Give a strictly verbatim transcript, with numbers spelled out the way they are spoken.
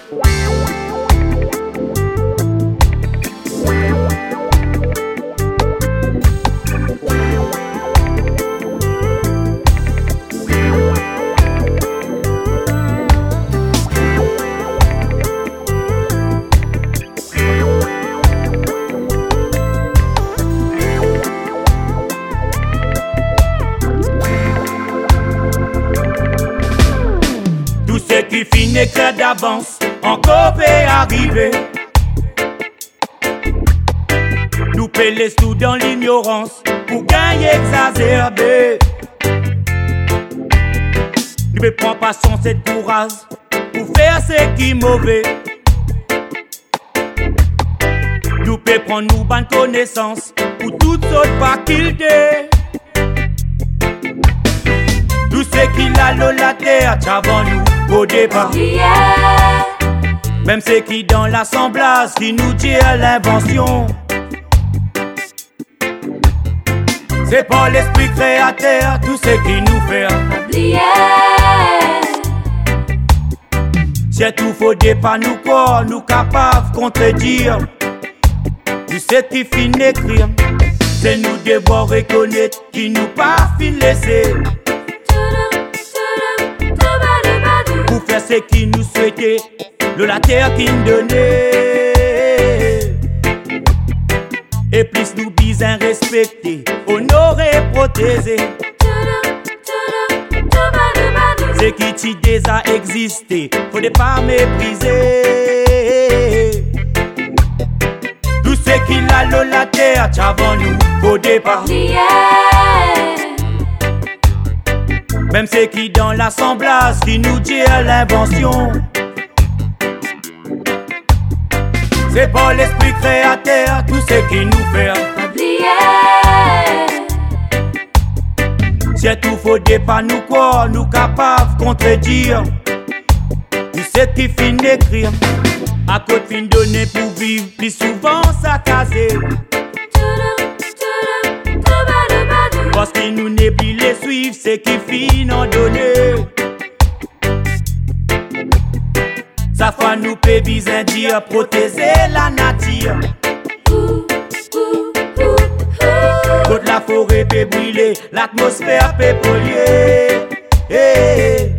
Qui finit que d'avance, encore peut arriver. Nous paie les sous dans l'ignorance pour gagner exacerbé. Nous ne prend pas son cette courage pour faire ce qui est mauvais. Nous peut prendre nous bonne connaissance pour toutes sortes facultés. Tout ce qu'il a l'eau la terre avant nous au départ. Yeah. Même ce qui dans l'assemblage qui nous tire l'invention. C'est pas l'esprit créateur tout ce qui nous fait Yeah. C'est tout faux départ nous quoi nous capables contredire. Tout ce qui finit écrire c'est nous devoir reconnaître qui nous pas fin laisser. Pour faire ce qui nous souhaitait, le la terre qui nous donnait. Et plus nous besoin respecter, honorer, protéger. Ce qui t'y déjà existé, faut pas mépriser. Tout ce qui a l'eau la terre, avant nous, au départ. Yeah. Même ce qui dans l'assemblage qui nous dit l'invention. C'est pas l'esprit créateur tout ce qui nous fait Yeah. C'est tout faux départ nous quoi nous capables contredire. Tout ce qui finit écrire à côté fin donner pour vivre plus souvent ça casé. Parce qu'il nous n'est plus les suivre, c'est qui finit en donner. Ça fait nous peut bien dire protéger la nature. Quand la forêt peut brûler, l'atmosphère peut polluer. Hey.